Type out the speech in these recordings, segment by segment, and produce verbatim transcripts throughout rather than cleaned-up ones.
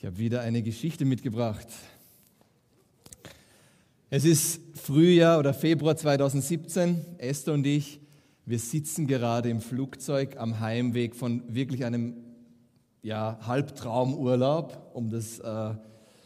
Ich habe wieder eine Geschichte mitgebracht. Es ist Frühjahr oder Februar zweitausendsiebzehn. Esther und ich, wir sitzen gerade im Flugzeug am Heimweg von wirklich einem ja, Halbtraumurlaub, um das äh, äh,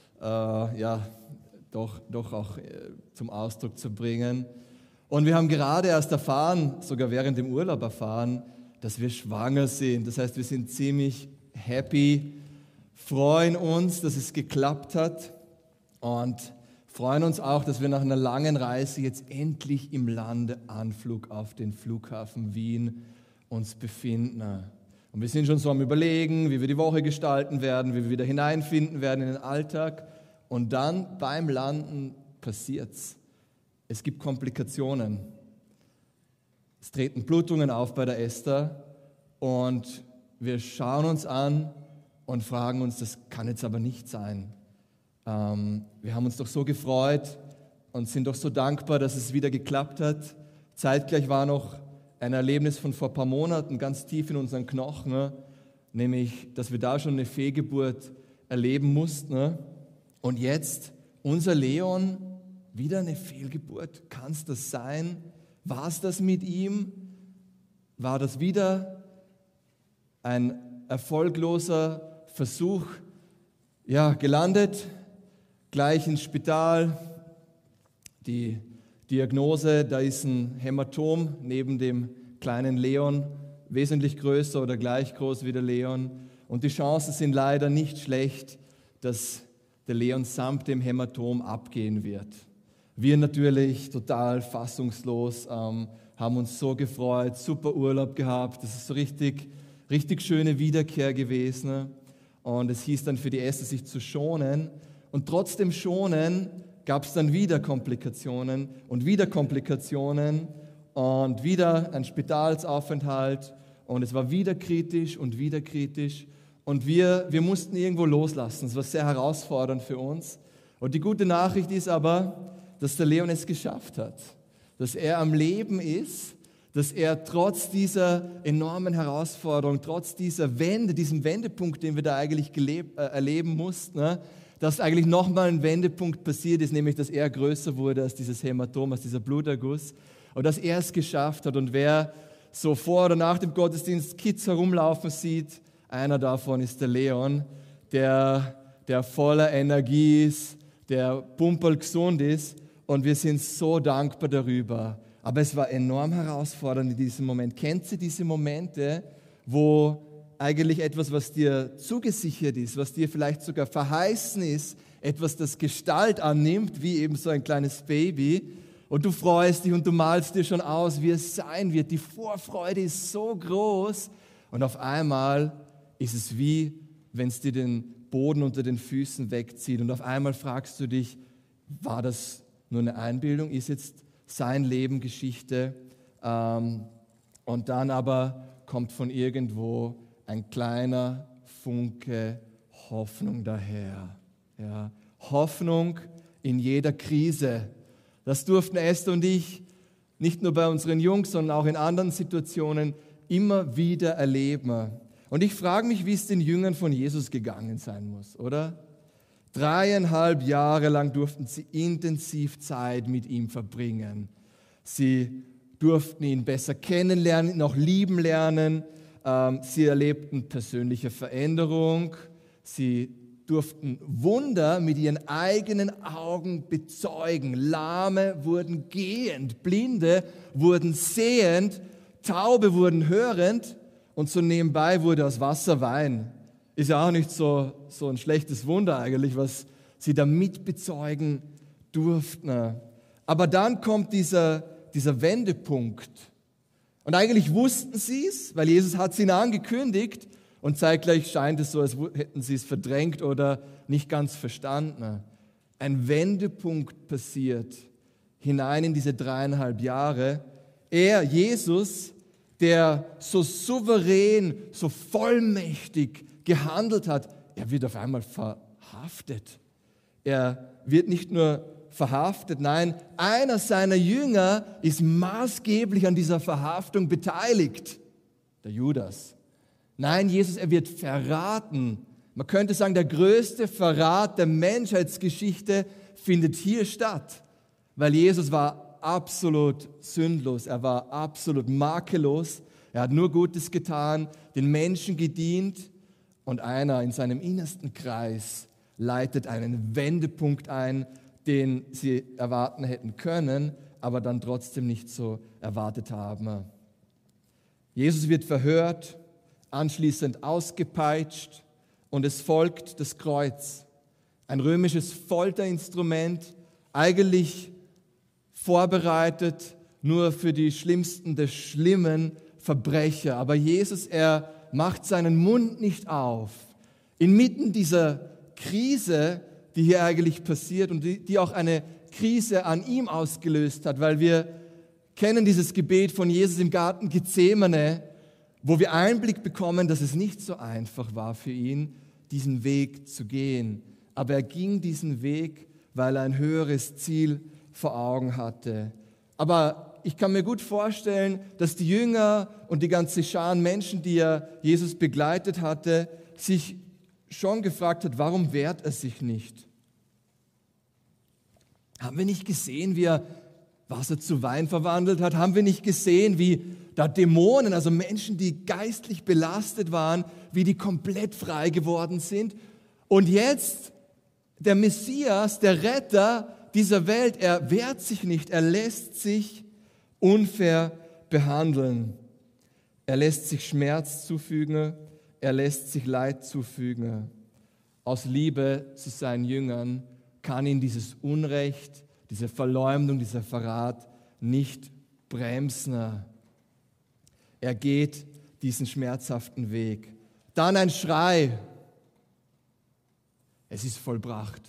ja, doch, doch auch äh, zum Ausdruck zu bringen. Und wir haben gerade erst erfahren, sogar während dem Urlaub erfahren, dass wir schwanger sind. Das heißt, wir sind ziemlich happy, freuen uns, dass es geklappt hat und freuen uns auch, dass wir nach einer langen Reise jetzt endlich im Landeanflug auf den Flughafen Wien uns befinden. Und wir sind schon so am Überlegen, wie wir die Woche gestalten werden, wie wir wieder hineinfinden werden in den Alltag. Und dann beim Landen passiert's. Es gibt Komplikationen. Es treten Blutungen auf bei der Esther und wir schauen uns an und fragen uns, das kann jetzt aber nicht sein. Ähm, wir haben uns doch so gefreut und sind doch so dankbar, dass es wieder geklappt hat. Zeitgleich war noch ein Erlebnis von vor ein paar Monaten ganz tief in unseren Knochen, ne? Nämlich, dass wir da schon eine Fehlgeburt erleben mussten. Ne? Und jetzt, unser Leon, wieder eine Fehlgeburt. Kann es das sein? War es das mit ihm? War das wieder ein erfolgloser Versuch? Ja, gelandet, gleich ins Spital. Die Diagnose, da ist ein Hämatom neben dem kleinen Leon, wesentlich größer oder gleich groß wie der Leon. Und die Chancen sind leider nicht schlecht, dass der Leon samt dem Hämatom abgehen wird. Wir natürlich total fassungslos, ähm, haben uns so gefreut, super Urlaub gehabt. Das ist so richtig, richtig schöne Wiederkehr gewesen. Und es hieß dann für die Esther, sich zu schonen. Und trotzdem schonen gab es dann wieder Komplikationen und wieder Komplikationen und wieder ein Spitalsaufenthalt. Und es war wieder kritisch und wieder kritisch. Und wir, wir mussten irgendwo loslassen. Es war sehr herausfordernd für uns. Und die gute Nachricht ist aber, dass der Leon es geschafft hat, dass er am Leben ist, dass er trotz dieser enormen Herausforderung, trotz dieser Wende, diesem Wendepunkt, den wir da eigentlich gelebt, äh, erleben mussten, ne, dass eigentlich nochmal ein Wendepunkt passiert ist, nämlich dass er größer wurde als dieses Hämatom, als dieser Bluterguss und dass er es geschafft hat. Und wer so vor oder nach dem Gottesdienst Kids herumlaufen sieht, einer davon ist der Leon, der, der voller Energie ist, der pumperlgesund ist. Und wir sind so dankbar darüber. Aber es war enorm herausfordernd in diesem Moment. Kennst du diese Momente, wo eigentlich etwas, was dir zugesichert ist, was dir vielleicht sogar verheißen ist, etwas, das Gestalt annimmt, wie eben so ein kleines Baby, und du freust dich und du malst dir schon aus, wie es sein wird. Die Vorfreude ist so groß und auf einmal ist es wie, wenn es dir den Boden unter den Füßen wegzieht und auf einmal fragst du dich, war das nur eine Einbildung, ist jetzt sein Leben Geschichte? Ähm, und dann aber kommt von irgendwo ein kleiner Funke Hoffnung daher. Ja, Hoffnung in jeder Krise. Das durften Esther und ich nicht nur bei unseren Jungs, sondern auch in anderen Situationen immer wieder erleben. Und ich frage mich, wie es den Jüngern von Jesus gegangen sein muss, oder? Dreieinhalb Jahre lang durften sie intensiv Zeit mit ihm verbringen. Sie durften ihn besser kennenlernen, ihn auch lieben lernen. Sie erlebten persönliche Veränderung. Sie durften Wunder mit ihren eigenen Augen bezeugen. Lahme wurden gehend, Blinde wurden sehend, Taube wurden hörend und so nebenbei wurde aus Wasser Wein. Ist ja auch nicht so, so ein schlechtes Wunder eigentlich, was sie da mitbezeugen durften. Aber dann kommt dieser, dieser Wendepunkt. Und eigentlich wussten sie es, weil Jesus hat es ihnen angekündigt und zeitgleich scheint es so, als hätten sie es verdrängt oder nicht ganz verstanden. Ein Wendepunkt passiert hinein in diese dreieinhalb Jahre. Er, Jesus, der so souverän, so vollmächtig gehandelt hat, er wird auf einmal verhaftet. Er wird nicht nur verhaftet, nein, einer seiner Jünger ist maßgeblich an dieser Verhaftung beteiligt, der Judas. Nein, Jesus, er wird verraten. Man könnte sagen, der größte Verrat der Menschheitsgeschichte findet hier statt, weil Jesus war absolut sündlos, er war absolut makellos, er hat nur Gutes getan, den Menschen gedient und einer in seinem innersten Kreis leitet einen Wendepunkt ein, den sie erwarten hätten können, aber dann trotzdem nicht so erwartet haben. Jesus wird verhört, anschließend ausgepeitscht und es folgt das Kreuz. Ein römisches Folterinstrument, eigentlich vorbereitet nur für die schlimmsten der schlimmen Verbrecher. Aber Jesus, er macht seinen Mund nicht auf. Inmitten dieser Krise, die hier eigentlich passiert und die, die auch eine Krise an ihm ausgelöst hat, weil wir kennen dieses Gebet von Jesus im Garten Gethsemane, wo wir Einblick bekommen, dass es nicht so einfach war für ihn, diesen Weg zu gehen. Aber er ging diesen Weg, weil er ein höheres Ziel vor Augen hatte. Aber ich kann mir gut vorstellen, dass die Jünger und die ganze Schar an Menschen, die er Jesus begleitet hatte, sich schon gefragt hat, warum wehrt er sich nicht? Haben wir nicht gesehen, wie er Wasser zu Wein verwandelt hat? Haben wir nicht gesehen, wie da Dämonen, also Menschen, die geistlich belastet waren, wie die komplett frei geworden sind? Und jetzt der Messias, der Retter dieser Welt, er wehrt sich nicht, er lässt sich unfair behandeln. Er lässt sich Schmerz zufügen, er lässt sich Leid zufügen. Aus Liebe zu seinen Jüngern kann ihn dieses Unrecht, diese Verleumdung, dieser Verrat nicht bremsen. Er geht diesen schmerzhaften Weg. Dann ein Schrei. Es ist vollbracht.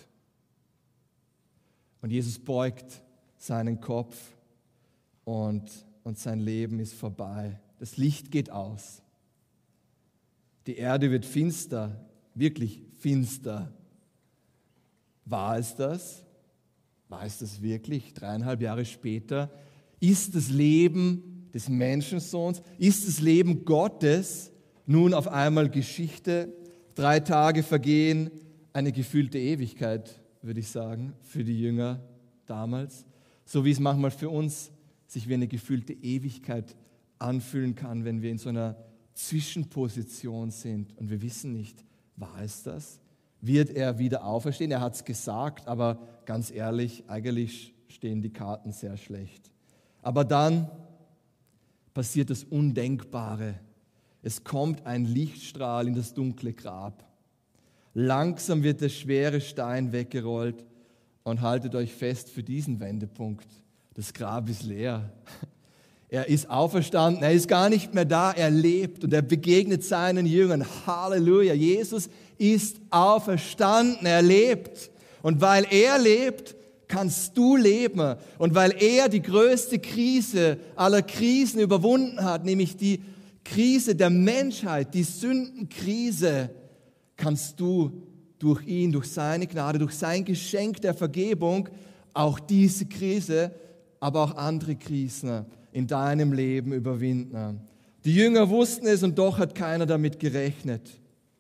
Und Jesus beugt seinen Kopf und, und sein Leben ist vorbei. Das Licht geht aus. Die Erde wird finster, wirklich finster. War es das? War es das wirklich? Dreieinhalb Jahre später ist das Leben des Menschensohns, ist das Leben Gottes nun auf einmal Geschichte. Drei Tage vergehen, eine gefühlte Ewigkeit, würde ich sagen, für die Jünger damals. So wie es manchmal für uns sich wie eine gefühlte Ewigkeit anfühlen kann, wenn wir in so einer Zwischenposition sind und wir wissen nicht, war es das? Wird er wieder auferstehen? Er hat es gesagt, aber ganz ehrlich, eigentlich stehen die Karten sehr schlecht. Aber dann passiert das Undenkbare. Es kommt ein Lichtstrahl in das dunkle Grab. Langsam wird der schwere Stein weggerollt und haltet euch fest für diesen Wendepunkt. Das Grab ist leer. Er ist auferstanden, er ist gar nicht mehr da, er lebt und er begegnet seinen Jüngern. Halleluja, Jesus ist auferstanden, er lebt. Und weil er lebt, kannst du leben. Und weil er die größte Krise aller Krisen überwunden hat, nämlich die Krise der Menschheit, die Sündenkrise, kannst du durch ihn, durch seine Gnade, durch sein Geschenk der Vergebung auch diese Krise, aber auch andere Krisen in deinem Leben überwinden. Die Jünger wussten es und doch hat keiner damit gerechnet.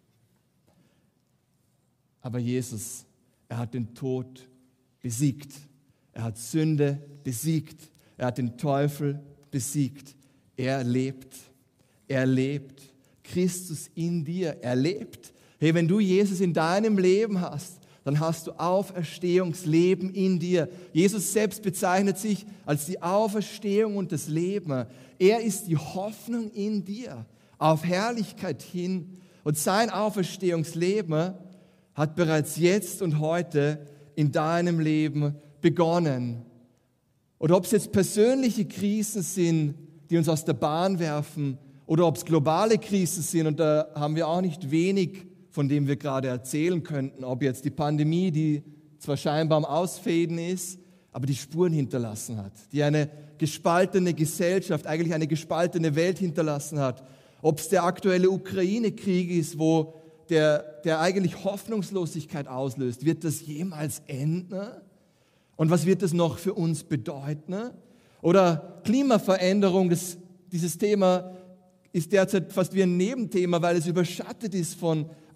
Aber Jesus, er hat den Tod besiegt. Er hat Sünde besiegt. Er hat den Teufel besiegt. Er lebt. Er lebt. Christus in dir. Er lebt. Hey, wenn du Jesus in deinem Leben hast, dann hast du Auferstehungsleben in dir. Jesus selbst bezeichnet sich als die Auferstehung und das Leben. Er ist die Hoffnung in dir, auf Herrlichkeit hin. Und sein Auferstehungsleben hat bereits jetzt und heute in deinem Leben begonnen. Oder ob es jetzt persönliche Krisen sind, die uns aus der Bahn werfen, oder ob es globale Krisen sind, und da haben wir auch nicht wenig, von dem wir gerade erzählen könnten, ob jetzt die Pandemie, die zwar scheinbar am Ausfäden ist, aber die Spuren hinterlassen hat, die eine gespaltene Gesellschaft, eigentlich eine gespaltene Welt hinterlassen hat, ob es der aktuelle Ukraine-Krieg ist, wo der, der eigentlich Hoffnungslosigkeit auslöst. Wird das jemals enden? Und was wird das noch für uns bedeuten? Oder Klimaveränderung, das, dieses Thema ist derzeit fast wie ein Nebenthema, weil es überschattet ist von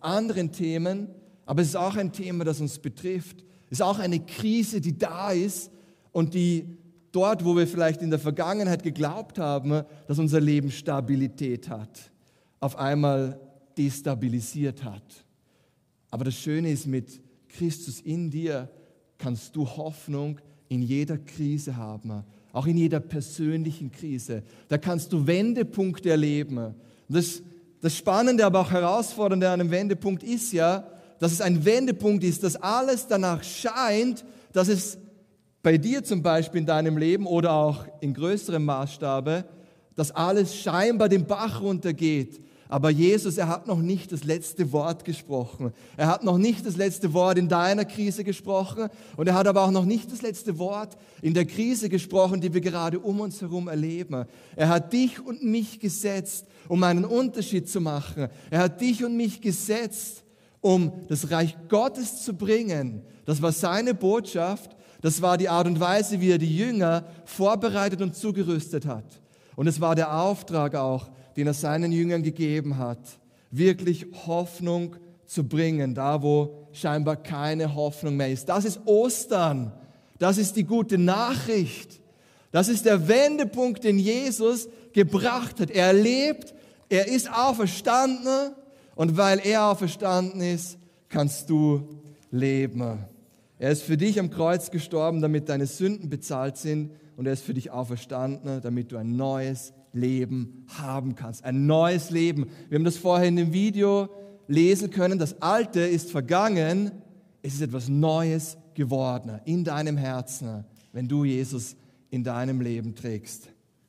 anderen Themen, aber es ist auch ein Thema, das uns betrifft. Es ist auch eine Krise, die da ist und die dort, wo wir vielleicht in der Vergangenheit geglaubt haben, dass unser Leben Stabilität hat, auf einmal destabilisiert hat. Aber das Schöne ist, mit Christus in dir kannst du Hoffnung in jeder Krise haben, auch in jeder persönlichen Krise. Da kannst du Wendepunkte erleben. Das, das Spannende, aber auch Herausfordernde an einem Wendepunkt ist ja, dass es ein Wendepunkt ist, dass alles danach scheint, dass es bei dir zum Beispiel in deinem Leben oder auch in größerem Maßstabe, dass alles scheinbar den Bach runtergeht. Aber Jesus, er hat noch nicht das letzte Wort gesprochen. Er hat noch nicht das letzte Wort in deiner Krise gesprochen und er hat aber auch noch nicht das letzte Wort in der Krise gesprochen, die wir gerade um uns herum erleben. Er hat dich und mich gesetzt, um einen Unterschied zu machen. Er hat dich und mich gesetzt, um das Reich Gottes zu bringen. Das war seine Botschaft. Das war die Art und Weise, wie er die Jünger vorbereitet und zugerüstet hat. Und es war der Auftrag auch, den er seinen Jüngern gegeben hat, wirklich Hoffnung zu bringen, da wo scheinbar keine Hoffnung mehr ist. Das ist Ostern. Das ist die gute Nachricht. Das ist der Wendepunkt, den Jesus gebracht hat. Er lebt, er ist auferstanden und weil er auferstanden ist, kannst du leben. Er ist für dich am Kreuz gestorben, damit deine Sünden bezahlt sind und er ist für dich auferstanden, damit du ein neues Leben haben kannst. Ein neues Leben. Wir haben das vorher in dem Video lesen können. Das Alte ist vergangen. Es ist etwas Neues geworden in deinem Herzen, wenn du Jesus in deinem Leben trägst.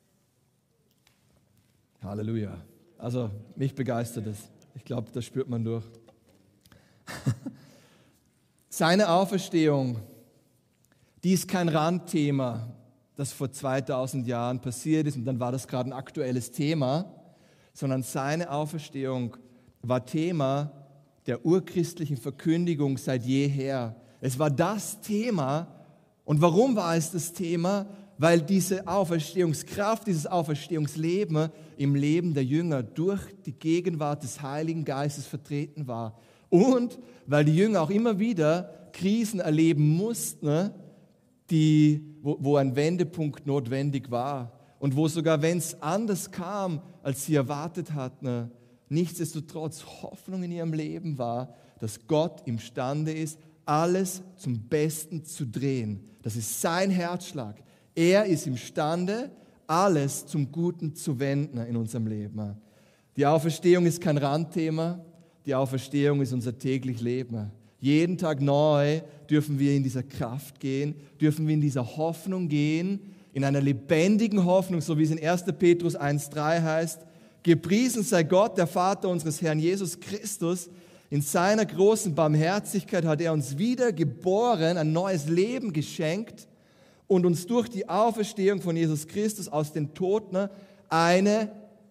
Halleluja. Also mich begeistert es. Ich glaube, das spürt man durch. Seine Auferstehung, die ist kein Randthema, das vor zweitausend Jahren passiert ist und dann war das gerade ein aktuelles Thema, sondern seine Auferstehung war Thema der urchristlichen Verkündigung seit jeher. Es war das Thema. Und warum war es das Thema? Weil diese Auferstehungskraft, dieses Auferstehungsleben im Leben der Jünger durch die Gegenwart des Heiligen Geistes vertreten war. Und weil die Jünger auch immer wieder Krisen erleben mussten, die, wo, wo ein Wendepunkt notwendig war und wo sogar, wenn es anders kam, als sie erwartet hatten, nichtsdestotrotz Hoffnung in ihrem Leben war, dass Gott imstande ist, alles zum Besten zu drehen. Das ist sein Herzschlag. Er ist imstande, alles zum Guten zu wenden in unserem Leben. Die Auferstehung ist kein Randthema, die Auferstehung ist unser täglich Leben. Jeden Tag neu dürfen wir in dieser Kraft gehen, dürfen wir in dieser Hoffnung gehen, in einer lebendigen Hoffnung, so wie es in erster Petrus eins drei heißt. Gepriesen sei Gott, der Vater unseres Herrn Jesus Christus. In seiner großen Barmherzigkeit hat er uns wieder geboren, ein neues Leben geschenkt und uns durch die Auferstehung von Jesus Christus aus den Toten eine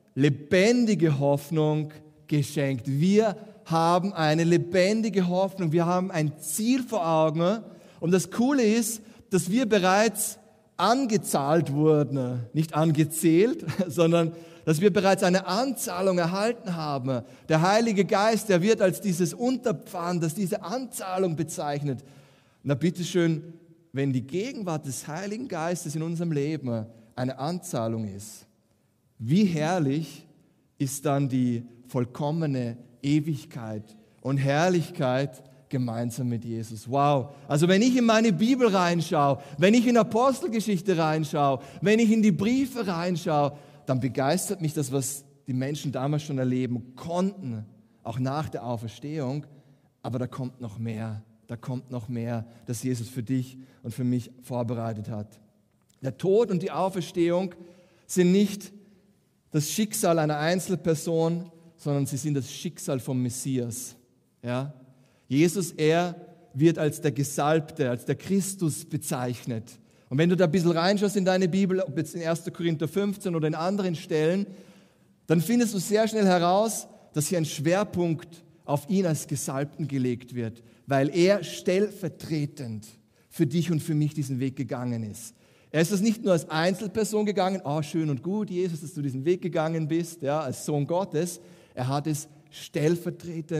lebendige Hoffnung geschenkt. Wir haben eine lebendige Hoffnung. Wir haben ein Ziel vor Augen. Und das Coole ist, dass wir bereits angezahlt wurden. Nicht angezählt, sondern dass wir bereits eine Anzahlung erhalten haben. Der Heilige Geist, der wird als dieses Unterpfand, das diese Anzahlung bezeichnet. Na bitteschön, wenn die Gegenwart des Heiligen Geistes in unserem Leben eine Anzahlung ist, wie herrlich ist dann die vollkommene Ewigkeit und Herrlichkeit gemeinsam mit Jesus. Wow. Also wenn ich in meine Bibel reinschaue, wenn ich in Apostelgeschichte reinschaue, wenn ich in die Briefe reinschaue, dann begeistert mich das, was die Menschen damals schon erleben konnten, auch nach der Auferstehung. Aber da kommt noch mehr, da kommt noch mehr, das Jesus für dich und für mich vorbereitet hat. Der Tod und die Auferstehung sind nicht das Schicksal einer Einzelperson, sondern sie sind das Schicksal vom Messias. Ja? Jesus, er wird als der Gesalbte, als der Christus bezeichnet. Und wenn du da ein bisschen reinschaust in deine Bibel, ob jetzt in erster Korinther fünfzehn oder in anderen Stellen, dann findest du sehr schnell heraus, dass hier ein Schwerpunkt auf ihn als Gesalbten gelegt wird, weil er stellvertretend für dich und für mich diesen Weg gegangen ist. Er ist es nicht nur als Einzelperson gegangen, oh, schön und gut, Jesus, dass du diesen Weg gegangen bist, ja, als Sohn Gottes. Er hat es stellvertretend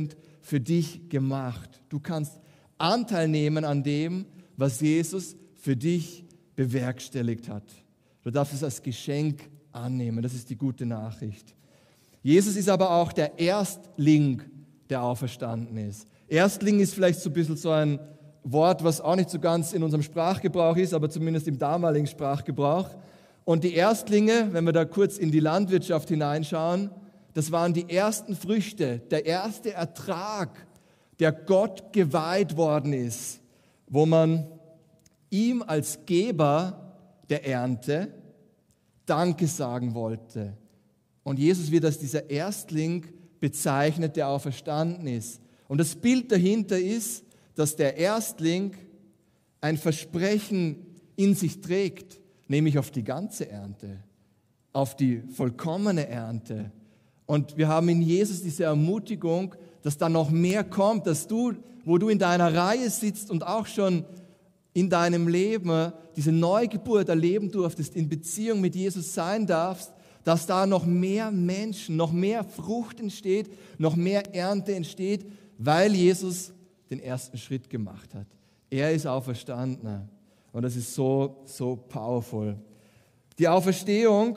für dich gemacht. Du kannst Anteil nehmen an dem, was Jesus für dich bewerkstelligt hat. Du darfst es als Geschenk annehmen. Das ist die gute Nachricht. Jesus ist aber auch der Erstling, der auferstanden ist. Erstling ist vielleicht so ein bisschen so ein Wort, was auch nicht so ganz in unserem Sprachgebrauch ist, aber zumindest im damaligen Sprachgebrauch. Und die Erstlinge, wenn wir da kurz in die Landwirtschaft hineinschauen, das waren die ersten Früchte, der erste Ertrag, der Gott geweiht worden ist, wo man ihm als Geber der Ernte Danke sagen wollte. Und Jesus wird als dieser Erstling bezeichnet, der auferstanden ist. Und das Bild dahinter ist, dass der Erstling ein Versprechen in sich trägt, nämlich auf die ganze Ernte, auf die vollkommene Ernte. Und wir haben in Jesus diese Ermutigung, dass da noch mehr kommt, dass du, wo du in deiner Reihe sitzt und auch schon in deinem Leben diese Neugeburt erleben durftest, in Beziehung mit Jesus sein darfst, dass da noch mehr Menschen, noch mehr Frucht entsteht, noch mehr Ernte entsteht, weil Jesus den ersten Schritt gemacht hat. Er ist auferstanden. Und das ist so, so powerful. Die Auferstehung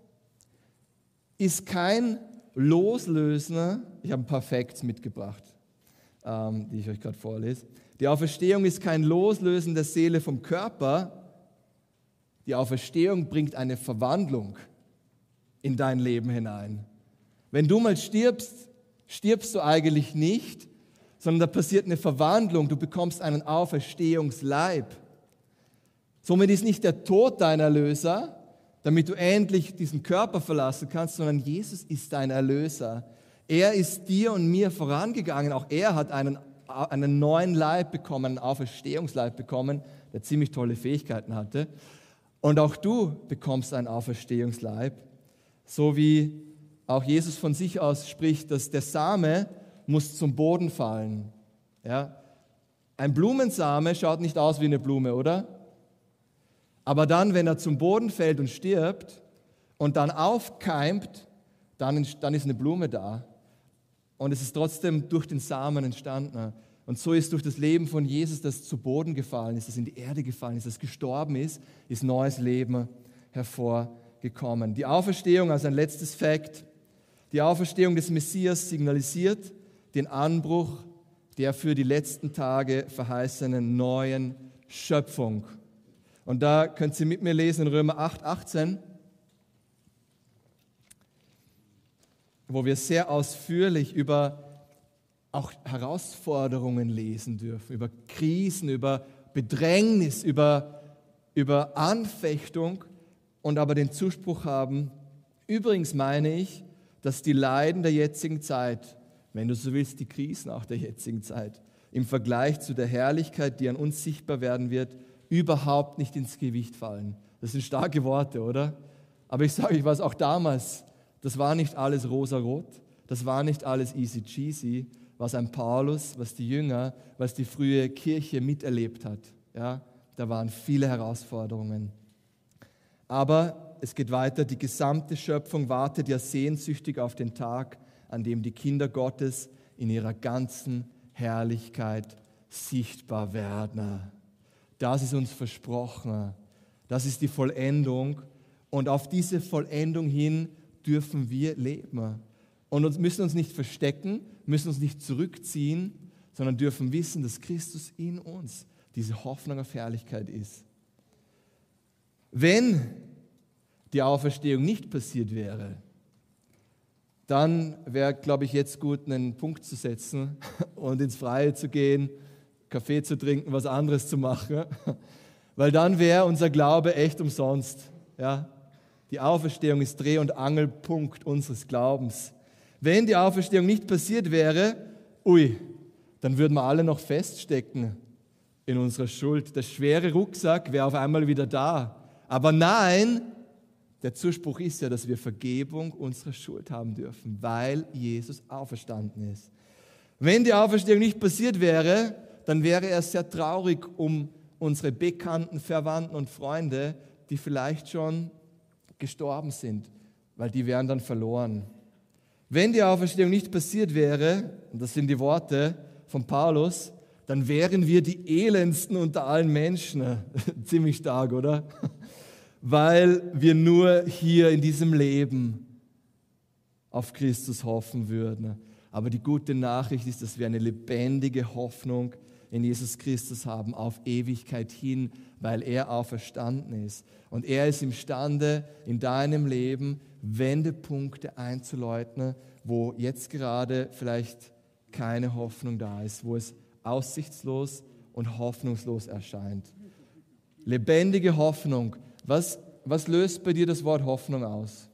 ist kein Loslösen. Ich habe ein paar Facts mitgebracht, ähm, die ich euch gerade vorlese. Die Auferstehung ist kein Loslösen der Seele vom Körper. Die Auferstehung bringt eine Verwandlung in dein Leben hinein. Wenn du mal stirbst, stirbst du eigentlich nicht, sondern da passiert eine Verwandlung. Du bekommst einen Auferstehungsleib. Somit ist nicht der Tod dein Erlöser, damit du endlich diesen Körper verlassen kannst, sondern Jesus ist dein Erlöser. Er ist dir und mir vorangegangen. Auch er hat einen, einen neuen Leib bekommen, einen Auferstehungsleib bekommen, der ziemlich tolle Fähigkeiten hatte. Und auch du bekommst einen Auferstehungsleib, so wie auch Jesus von sich aus spricht, dass der Same muss zum Boden fallen. Ja? Ein Blumensame schaut nicht aus wie eine Blume, oder? Aber dann, wenn er zum Boden fällt und stirbt und dann aufkeimt, dann, dann ist eine Blume da. Und es ist trotzdem durch den Samen entstanden. Und so ist durch das Leben von Jesus, das zu Boden gefallen ist, das in die Erde gefallen ist, das gestorben ist, ist neues Leben hervorgekommen. Die Auferstehung, also ein letztes Fakt, die Auferstehung des Messias signalisiert den Anbruch der für die letzten Tage verheißenen neuen Schöpfung. Und da könnt ihr mit mir lesen in Römer acht, achtzehn, wo wir sehr ausführlich über auch Herausforderungen lesen dürfen, über Krisen, über Bedrängnis, über, über Anfechtung und aber den Zuspruch haben, übrigens meine ich, dass die Leiden der jetzigen Zeit, wenn du so willst, die Krisen auch der jetzigen Zeit, im Vergleich zu der Herrlichkeit, die an uns sichtbar werden wird, überhaupt nicht ins Gewicht fallen. Das sind starke Worte, oder? Aber ich sage euch was, auch damals, das war nicht alles rosarot, das war nicht alles easy cheesy, was ein Paulus, was die Jünger, was die frühe Kirche miterlebt hat. Ja, da waren viele Herausforderungen. Aber es geht weiter, die gesamte Schöpfung wartet ja sehnsüchtig auf den Tag, an dem die Kinder Gottes in ihrer ganzen Herrlichkeit sichtbar werden. Das ist uns versprochen. Das ist die Vollendung. Und auf diese Vollendung hin dürfen wir leben. Und uns müssen uns nicht verstecken, müssen uns nicht zurückziehen, sondern dürfen wissen, dass Christus in uns diese Hoffnung auf Herrlichkeit ist. Wenn die Auferstehung nicht passiert wäre, dann wäre, glaube ich, jetzt gut, einen Punkt zu setzen und ins Freie zu gehen, Kaffee zu trinken, was anderes zu machen, weil dann wäre unser Glaube echt umsonst. Ja? Die Auferstehung ist Dreh- und Angelpunkt unseres Glaubens. Wenn die Auferstehung nicht passiert wäre, ui, dann würden wir alle noch feststecken in unserer Schuld. Der schwere Rucksack wäre auf einmal wieder da. Aber nein, der Zuspruch ist ja, dass wir Vergebung unserer Schuld haben dürfen, weil Jesus auferstanden ist. Wenn die Auferstehung nicht passiert wäre, dann wäre er sehr traurig um unsere Bekannten, Verwandten und Freunde, die vielleicht schon gestorben sind, weil die wären dann verloren. Wenn die Auferstehung nicht passiert wäre, und das sind die Worte von Paulus, dann wären wir die elendsten unter allen Menschen. Ziemlich stark, oder? Weil wir nur hier in diesem Leben auf Christus hoffen würden. Aber die gute Nachricht ist, dass wir eine lebendige Hoffnung in Jesus Christus haben, auf Ewigkeit hin, weil er auferstanden ist. Und er ist imstande, in deinem Leben Wendepunkte einzuläuten, wo jetzt gerade vielleicht keine Hoffnung da ist, wo es aussichtslos und hoffnungslos erscheint. Lebendige Hoffnung. Was, was löst bei dir das Wort Hoffnung aus?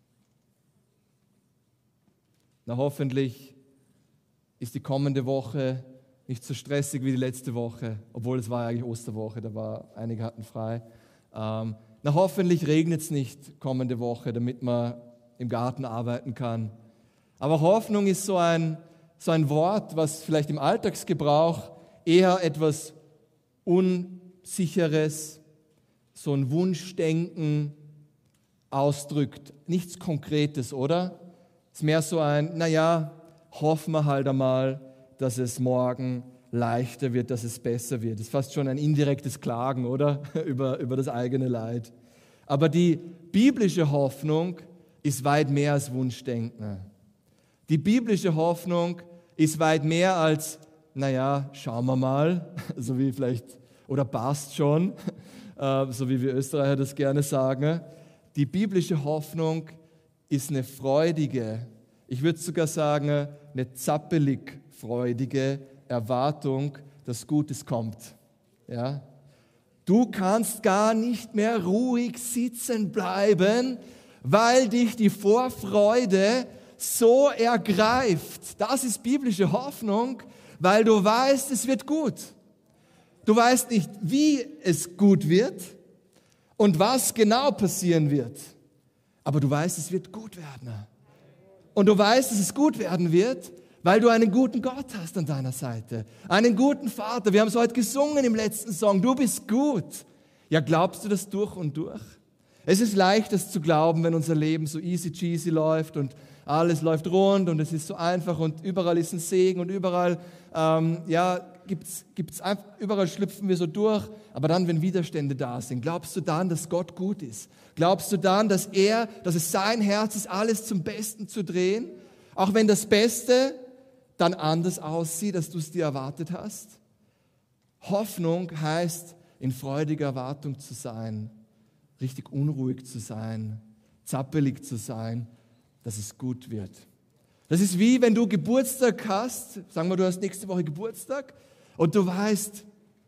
Na, hoffentlich ist die kommende Woche nicht so stressig wie die letzte Woche, obwohl es war eigentlich Osterwoche, da war einige hatten frei. Ähm, na, hoffentlich regnet es nicht kommende Woche, damit man im Garten arbeiten kann. Aber Hoffnung ist so ein, so ein Wort, was vielleicht im Alltagsgebrauch eher etwas Unsicheres, so ein Wunschdenken ausdrückt. Nichts Konkretes, oder? Es ist mehr so ein, naja, hoffen wir halt einmal, dass es morgen leichter wird, dass es besser wird. Das ist fast schon ein indirektes Klagen, oder? über, über das eigene Leid. Aber die biblische Hoffnung ist weit mehr als Wunschdenken. Die biblische Hoffnung ist weit mehr als, naja, schauen wir mal, so wie vielleicht, oder passt schon, so wie wir Österreicher das gerne sagen. Die biblische Hoffnung ist eine freudige, ich würde sogar sagen, eine zappelig freudige Erwartung, dass Gutes kommt. Ja? Du kannst gar nicht mehr ruhig sitzen bleiben, weil dich die Vorfreude so ergreift. Das ist biblische Hoffnung, weil du weißt, es wird gut. Du weißt nicht, wie es gut wird und was genau passieren wird. Aber du weißt, es wird gut werden. Und du weißt, dass es gut werden wird, weil du einen guten Gott hast an deiner Seite. Einen guten Vater. Wir haben es heute gesungen im letzten Song. Du bist gut. Ja, glaubst du das durch und durch? Es ist leicht, das zu glauben, wenn unser Leben so easy cheesy läuft und alles läuft rund und es ist so einfach und überall ist ein Segen und überall, ähm, ja, gibt's, gibt's einfach, überall schlüpfen wir so durch. Aber dann, wenn Widerstände da sind, glaubst du dann, dass Gott gut ist? Glaubst du dann, dass er, dass es sein Herz ist, alles zum Besten zu drehen? Auch wenn das Beste dann anders aussieht, als du es dir erwartet hast? Hoffnung heißt, in freudiger Erwartung zu sein, richtig unruhig zu sein, zappelig zu sein, dass es gut wird. Das ist wie, wenn du Geburtstag hast, sagen wir, du hast nächste Woche Geburtstag und du weißt,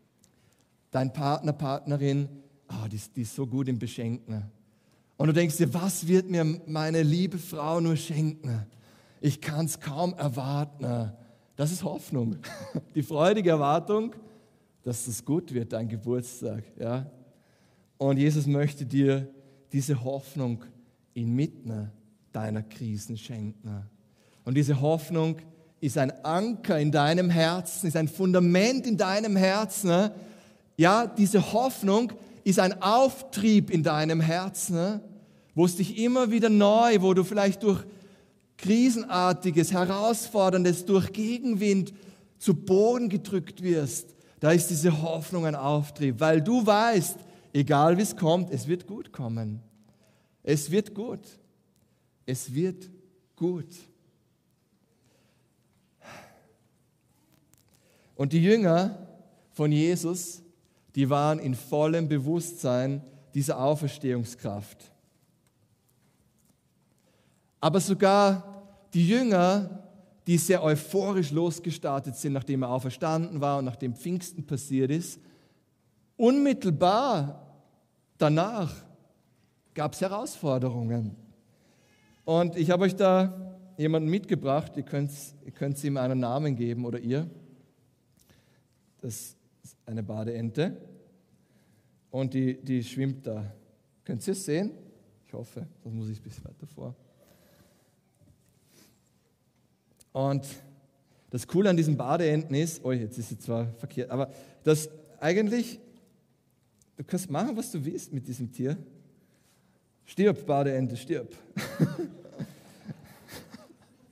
dein Partner, Partnerin, oh, die, die ist so gut im Beschenken. Und du denkst dir, was wird mir meine liebe Frau nur schenken? Ich kann es kaum erwarten. Das ist Hoffnung. Die freudige Erwartung, dass es gut wird, dein Geburtstag. Ja? Und Jesus möchte dir diese Hoffnung inmitten deiner Krisen schenken. Und diese Hoffnung ist ein Anker in deinem Herzen, ist ein Fundament in deinem Herzen. Ja, diese Hoffnung ist ein Auftrieb in deinem Herzen, wo es dich immer wieder neu, wo du vielleicht durch Krisenartiges, Herausforderndes, durch Gegenwind zu Boden gedrückt wirst. Da ist diese Hoffnung ein Auftrieb, weil du weißt, egal wie es kommt, es wird gut kommen. Es wird gut. Es wird gut. Und die Jünger von Jesus, die waren in vollem Bewusstsein dieser Auferstehungskraft. Aber sogar die Jünger, die sehr euphorisch losgestartet sind, nachdem er auferstanden war und nachdem Pfingsten passiert ist, unmittelbar danach gab es Herausforderungen. Und ich habe euch da jemanden mitgebracht, ihr könnt, ihr könnt ihm einen Namen geben oder ihr. Das ist eine Badeente und die, die schwimmt da. Könnt ihr es sehen? Ich hoffe, sonst muss ich ein bisschen weiter vor. Und das Coole an diesen Badeenten ist, oh, jetzt ist sie zwar verkehrt, aber das eigentlich, du kannst machen, was du willst mit diesem Tier. Stirb, Badeente, stirb.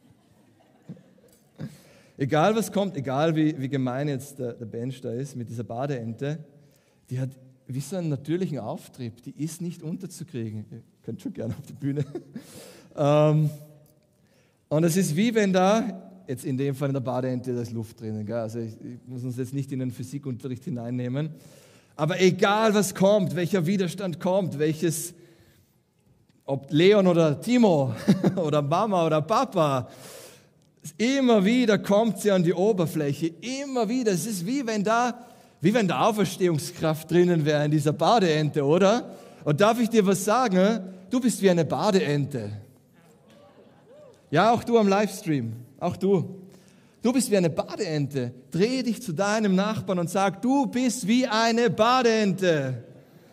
Egal was kommt, egal wie, wie gemein jetzt der, der Bench da ist mit dieser Badeente, die hat wie so einen natürlichen Auftrieb, die ist nicht unterzukriegen. Ihr könnt schon gerne auf die Bühne. ähm, und es ist wie wenn da, jetzt in dem Fall in der Badeente, da ist Luft drinnen. Gell? Also ich, ich muss uns jetzt nicht in den Physikunterricht hineinnehmen. Aber egal was kommt, welcher Widerstand kommt, welches, ob Leon oder Timo oder Mama oder Papa, immer wieder kommt sie an die Oberfläche, immer wieder. Es ist wie wenn da, wie wenn da Auferstehungskraft drinnen wäre in dieser Badeente, oder? Und darf ich dir was sagen? Du bist wie eine Badeente. Ja, auch du am Livestream, auch du. Du bist wie eine Badeente. Dreh dich zu deinem Nachbarn und sag, du bist wie eine Badeente.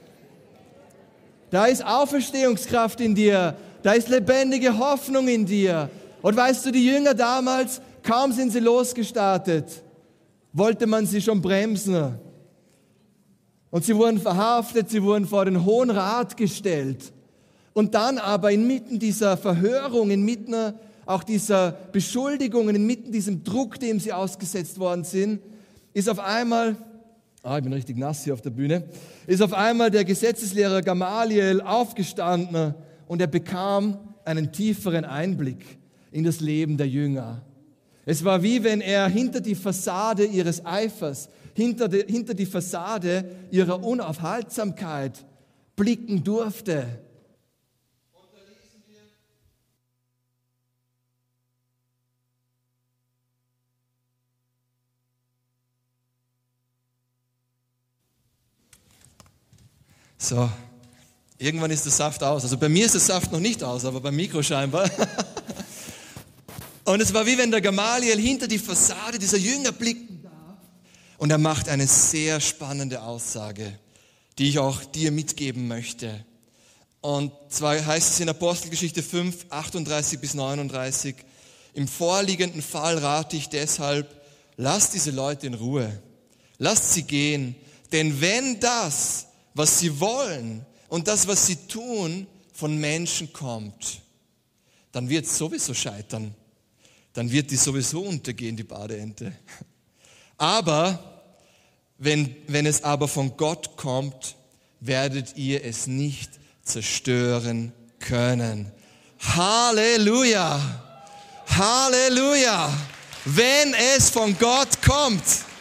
Da ist Auferstehungskraft in dir, da ist lebendige Hoffnung in dir. Und weißt du, die Jünger damals, kaum sind sie losgestartet, wollte man sie schon bremsen. Und sie wurden verhaftet, sie wurden vor den Hohen Rat gestellt. Und dann aber inmitten dieser Verhörung, inmitten auch dieser Beschuldigungen, inmitten diesem Druck, dem sie ausgesetzt worden sind, ist auf einmal, ah, ich bin richtig nass hier auf der Bühne, ist auf einmal der Gesetzeslehrer Gamaliel aufgestanden und er bekam einen tieferen Einblick in das Leben der Jünger. Es war wie wenn er hinter die Fassade ihres Eifers, hinter die, hinter die Fassade ihrer Unaufhaltsamkeit blicken durfte. So, irgendwann ist der Saft aus. Also bei mir ist der Saft noch nicht aus, aber beim Mikro scheinbar. Und es war wie wenn der Gamaliel hinter die Fassade dieser Jünger blicken darf. Und er macht eine sehr spannende Aussage, die ich auch dir mitgeben möchte. Und zwar heißt es in Apostelgeschichte fünf, achtunddreißig bis neununddreißig, im vorliegenden Fall rate ich deshalb, lasst diese Leute in Ruhe. Lasst sie gehen. Denn wenn das, was sie wollen und das, was sie tun, von Menschen kommt, dann wird es sowieso scheitern. Dann wird die sowieso untergehen, die Badeente. Aber wenn, wenn es aber von Gott kommt, werdet ihr es nicht zerstören können. Halleluja! Halleluja! Wenn es von Gott kommt.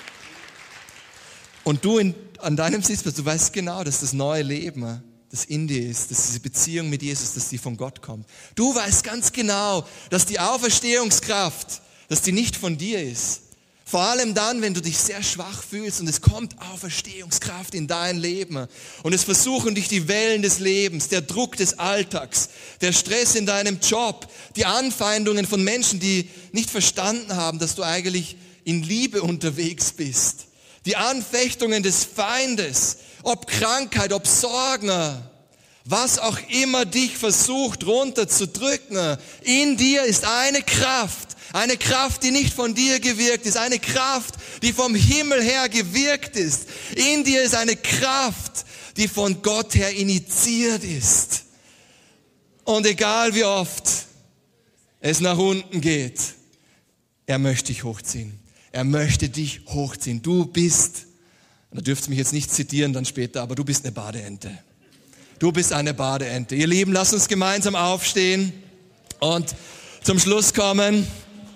Und du in, an deinem Sitzplatz, du weißt genau, dass das neue Leben, das in dir ist, dass diese Beziehung mit Jesus, dass die von Gott kommt. Du weißt ganz genau, dass die Auferstehungskraft, dass die nicht von dir ist. Vor allem dann, wenn du dich sehr schwach fühlst und es kommt Auferstehungskraft in dein Leben und es versuchen dich die Wellen des Lebens, der Druck des Alltags, der Stress in deinem Job, die Anfeindungen von Menschen, die nicht verstanden haben, dass du eigentlich in Liebe unterwegs bist. Die Anfechtungen des Feindes, ob Krankheit, ob Sorgen, was auch immer dich versucht runterzudrücken. In dir ist eine Kraft, eine Kraft, die nicht von dir gewirkt ist, eine Kraft, die vom Himmel her gewirkt ist. In dir ist eine Kraft, die von Gott her initiiert ist. Und egal wie oft es nach unten geht, er möchte dich hochziehen. Er möchte dich hochziehen. Du bist, da dürft ihr mich jetzt nicht zitieren dann später, aber du bist eine Badeente. Du bist eine Badeente. Ihr Lieben, lasst uns gemeinsam aufstehen und zum Schluss kommen.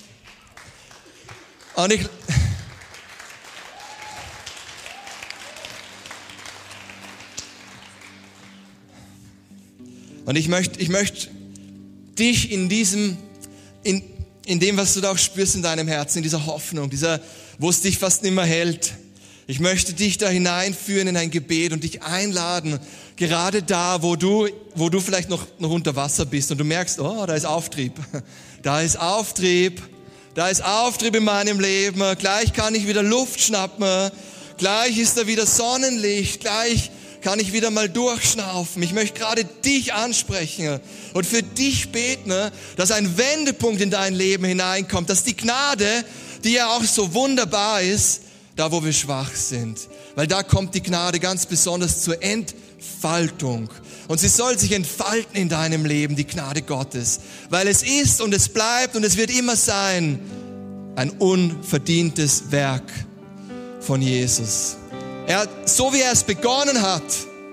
Und ich, und ich möchte, ich möchte dich in diesem, in, in dem, was du da auch spürst in deinem Herzen, in dieser Hoffnung, dieser, wo es dich fast nicht mehr hält. Ich möchte dich da hineinführen in ein Gebet und dich einladen, gerade da, wo du, wo du vielleicht noch, noch unter Wasser bist und du merkst, oh, da ist Auftrieb, da ist Auftrieb, da ist Auftrieb in meinem Leben, gleich kann ich wieder Luft schnappen, gleich ist da wieder Sonnenlicht, gleich kann ich wieder mal durchschnaufen. Ich möchte gerade dich ansprechen und für dich beten, dass ein Wendepunkt in dein Leben hineinkommt, dass die Gnade, die ja auch so wunderbar ist, da wo wir schwach sind, weil da kommt die Gnade ganz besonders zur Entfaltung. Und sie soll sich entfalten in deinem Leben, die Gnade Gottes, weil es ist und es bleibt und es wird immer sein ein unverdientes Werk von Jesus. Er, so wie er es begonnen hat,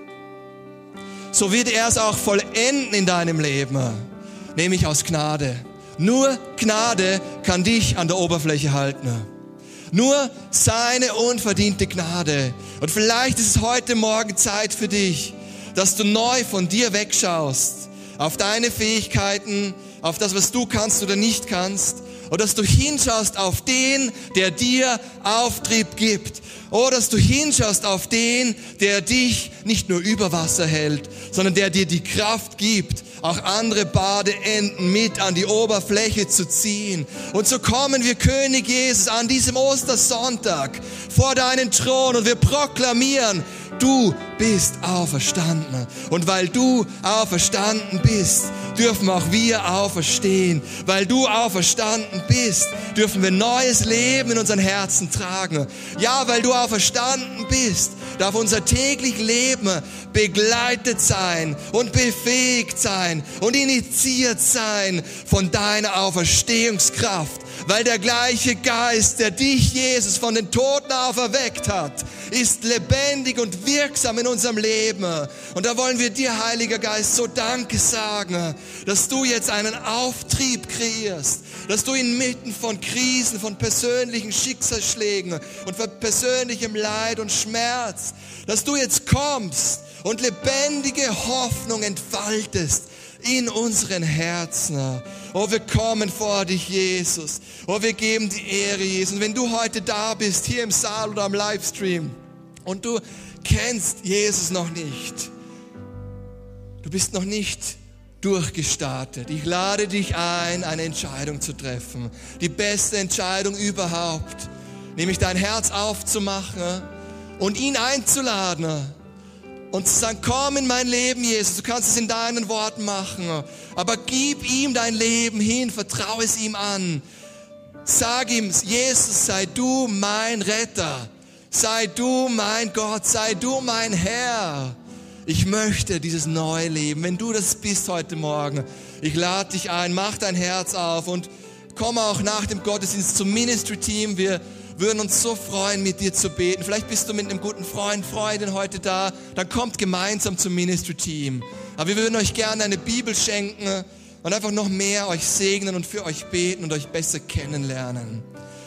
so wird er es auch vollenden in deinem Leben, nämlich aus Gnade. Nur Gnade kann dich an der Oberfläche halten. Nur seine unverdiente Gnade. Und vielleicht ist es heute Morgen Zeit für dich, dass du neu von dir wegschaust, auf deine Fähigkeiten, auf das, was du kannst oder nicht kannst, oder dass du hinschaust auf den, der dir Auftrieb gibt. Oder dass du hinschaust auf den, der dich nicht nur über Wasser hält, sondern der dir die Kraft gibt, auch andere Badeenden mit an die Oberfläche zu ziehen. Und so kommen wir, König Jesus, an diesem Ostersonntag vor deinen Thron und wir proklamieren, du bist auferstanden. Und weil du auferstanden bist, dürfen auch wir auferstehen. Weil du auferstanden bist, dürfen wir neues Leben in unseren Herzen tragen. Ja, weil du auferstanden bist, darf unser täglich Leben begleitet sein und befähigt sein und initiiert sein von deiner Auferstehungskraft. Weil der gleiche Geist, der dich, Jesus, von den Toten auferweckt hat, ist lebendig und wirksam in unserem Leben. Und da wollen wir dir, Heiliger Geist, so Danke sagen, dass du jetzt einen Auftrieb kreierst, dass du inmitten von Krisen, von persönlichen Schicksalsschlägen und von persönlichem Leid und Schmerz, dass du jetzt kommst und lebendige Hoffnung entfaltest in unseren Herzen. Oh, wir kommen vor dich, Jesus. Oh, wir geben die Ehre, Jesus. Und wenn du heute da bist, hier im Saal oder am Livestream, und du kennst Jesus noch nicht, du bist noch nicht durchgestartet. Ich lade dich ein, eine Entscheidung zu treffen. Die beste Entscheidung überhaupt, nämlich dein Herz aufzumachen und ihn einzuladen. Und zu sagen, komm in mein Leben, Jesus, du kannst es in deinen Worten machen, aber gib ihm dein Leben hin, vertraue es ihm an. Sag ihm, Jesus, sei du mein Retter, sei du mein Gott, sei du mein Herr. Ich möchte dieses neue Leben. Wenn du das bist heute Morgen, ich lade dich ein, mach dein Herz auf und komm auch nach dem Gottesdienst zum Ministry-Team. Wir würden uns so freuen, mit dir zu beten. Vielleicht bist du mit einem guten Freund, Freundin heute da. Dann kommt gemeinsam zum Ministry-Team. Aber wir würden euch gerne eine Bibel schenken und einfach noch mehr euch segnen und für euch beten und euch besser kennenlernen.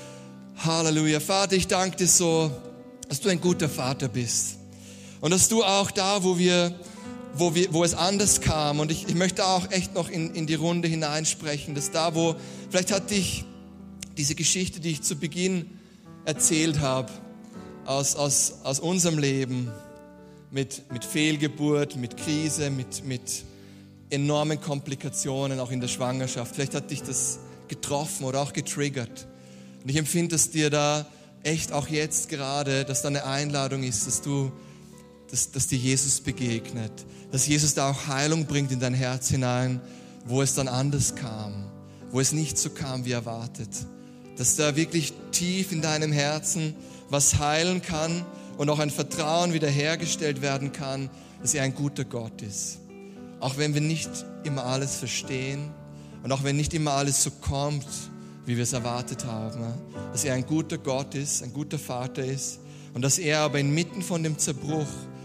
Halleluja. Vater, ich danke dir so, dass du ein guter Vater bist. Und dass du auch da, wo wir, wo wir, wo es anders kam, und ich, ich möchte auch echt noch in, in die Runde hineinsprechen, dass da, wo, vielleicht hat dich diese Geschichte, die ich zu Beginn erzählt habe, aus, aus, aus unserem Leben, mit, mit Fehlgeburt, mit Krise, mit, mit enormen Komplikationen, auch in der Schwangerschaft. Vielleicht hat dich das getroffen oder auch getriggert. Und ich empfinde es dir da echt auch jetzt gerade, dass da eine Einladung ist, dass du, dass, dass dir Jesus begegnet, dass Jesus da auch Heilung bringt in dein Herz hinein, wo es dann anders kam, wo es nicht so kam wie erwartet. Dass da wirklich tief in deinem Herzen was heilen kann und auch ein Vertrauen wiederhergestellt werden kann, dass er ein guter Gott ist. Auch wenn wir nicht immer alles verstehen und auch wenn nicht immer alles so kommt, wie wir es erwartet haben. Dass er ein guter Gott ist, ein guter Vater ist und dass er aber inmitten von dem Zerbruch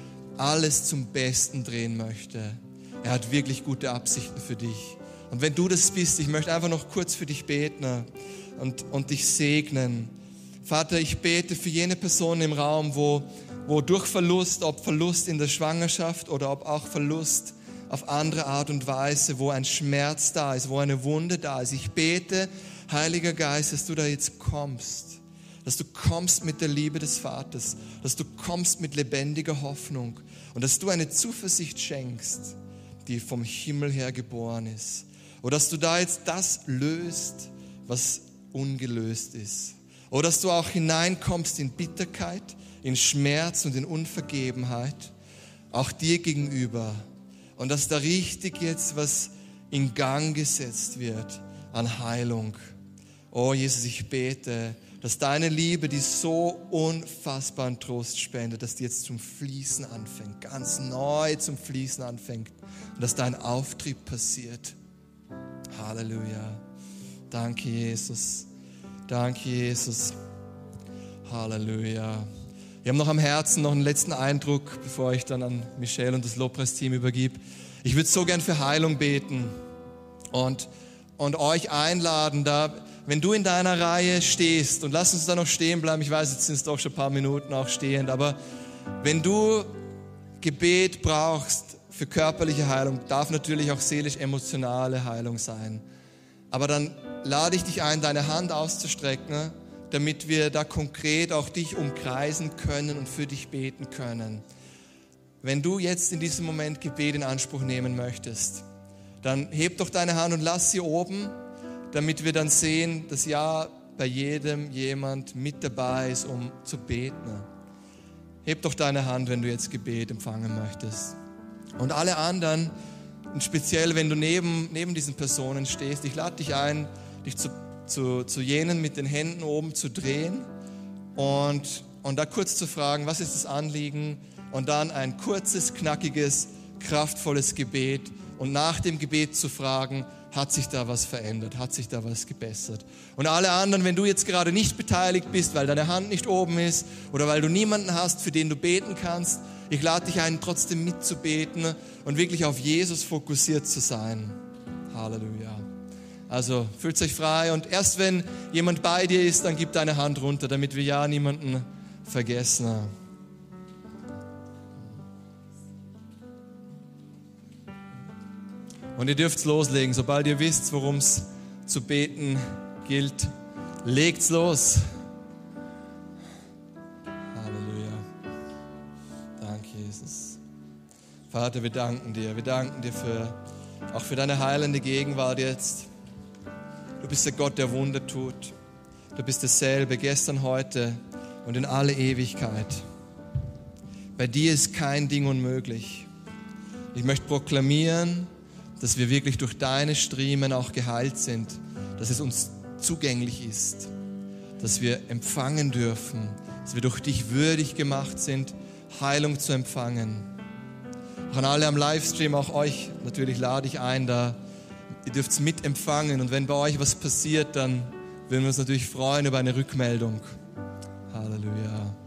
alles zum Besten drehen möchte. Er hat wirklich gute Absichten für dich. Und wenn du das bist, ich möchte einfach noch kurz für dich beten und, und dich segnen. Vater, ich bete für jene Personen im Raum, wo, wo durch Verlust, ob Verlust in der Schwangerschaft oder ob auch Verlust auf andere Art und Weise, wo ein Schmerz da ist, wo eine Wunde da ist. Ich bete, Heiliger Geist, dass du da jetzt kommst, dass du kommst mit der Liebe des Vaters, dass du kommst mit lebendiger Hoffnung und dass du eine Zuversicht schenkst, die vom Himmel her geboren ist. Oder dass du da jetzt das löst, was ungelöst ist. Oder dass du auch hineinkommst in Bitterkeit, in Schmerz und in Unvergebenheit, auch dir gegenüber. Und dass da richtig jetzt was in Gang gesetzt wird an Heilung. Oh Jesus, ich bete, dass deine Liebe, die so unfassbaren Trost spendet, dass die jetzt zum Fließen anfängt, ganz neu zum Fließen anfängt und dass dein Auftrieb passiert. Halleluja. Danke, Jesus. Danke, Jesus. Halleluja. Wir haben noch am Herzen noch einen letzten Eindruck, bevor ich dann an Michelle und das Lobpreisteam übergebe. Ich würde so gern für Heilung beten und, und euch einladen, da, wenn du in deiner Reihe stehst, und lass uns da noch stehen bleiben, ich weiß, jetzt sind es doch schon ein paar Minuten auch stehend, aber wenn du Gebet brauchst für körperliche Heilung, darf natürlich auch seelisch-emotionale Heilung sein. Aber dann lade ich dich ein, deine Hand auszustrecken, damit wir da konkret auch dich umkreisen können und für dich beten können. Wenn du jetzt in diesem Moment Gebet in Anspruch nehmen möchtest, dann heb doch deine Hand und lass sie oben, damit wir dann sehen, dass ja bei jedem jemand mit dabei ist, um zu beten. Heb doch deine Hand, wenn du jetzt Gebet empfangen möchtest. Und alle anderen, und speziell wenn du neben, neben diesen Personen stehst, ich lade dich ein, dich zu Zu, zu jenen mit den Händen oben zu drehen und, und da kurz zu fragen, was ist das Anliegen, und dann ein kurzes, knackiges, kraftvolles Gebet und nach dem Gebet zu fragen, hat sich da was verändert, hat sich da was gebessert. Und alle anderen, wenn du jetzt gerade nicht beteiligt bist, weil deine Hand nicht oben ist oder weil du niemanden hast, für den du beten kannst, ich lade dich ein, trotzdem mitzubeten und wirklich auf Jesus fokussiert zu sein. Halleluja. Also fühlt euch frei, und erst wenn jemand bei dir ist, dann gib deine Hand runter, damit wir ja niemanden vergessen. Und ihr dürft loslegen, sobald ihr wisst, worum es zu beten gilt, legt's los. Halleluja. Danke, Jesus. Vater, wir danken dir, wir danken dir für, auch für deine heilende Gegenwart jetzt. Du bist der Gott, der Wunder tut. Du bist dasselbe, gestern, heute und in alle Ewigkeit. Bei dir ist kein Ding unmöglich. Ich möchte proklamieren, dass wir wirklich durch deine Striemen auch geheilt sind, dass es uns zugänglich ist, dass wir empfangen dürfen, dass wir durch dich würdig gemacht sind, Heilung zu empfangen. Auch an alle am Livestream, auch euch natürlich lade ich ein, da ihr dürft es mitempfangen, und wenn bei euch was passiert, dann würden wir uns natürlich freuen über eine Rückmeldung. Halleluja.